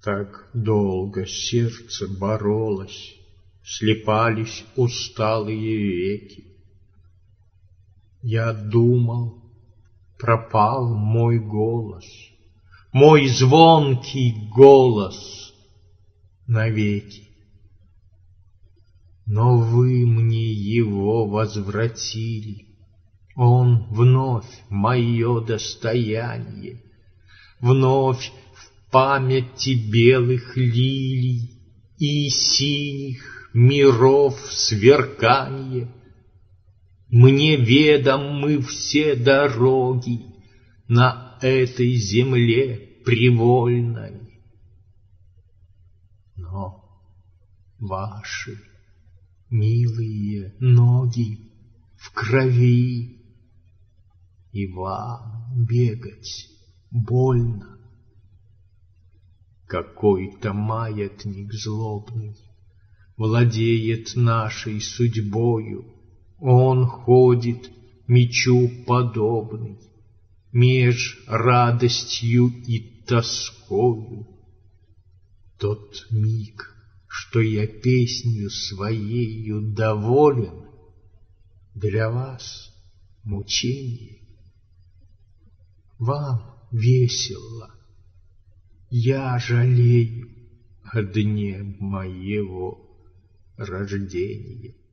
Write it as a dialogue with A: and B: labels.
A: Так долго сердце боролось, слепались усталые веки. Я думал, пропал мой голос, мой звонкий голос навеки. Но вы мне его возвратили, он вновь мое достояние, вновь в памяти белых лилий и синих миров сверканье. Мне ведомы все дороги на этой земле привольной, но ваши милые ноги в крови, и вам бегать больно. Какой-то маятник злобный владеет нашей судьбою, он ходит мечу подобный меж радостью и тоскою. Тот миг, что я песнью своею доволен, для вас мучение. Вам весело, я жалею о дне моего рождения.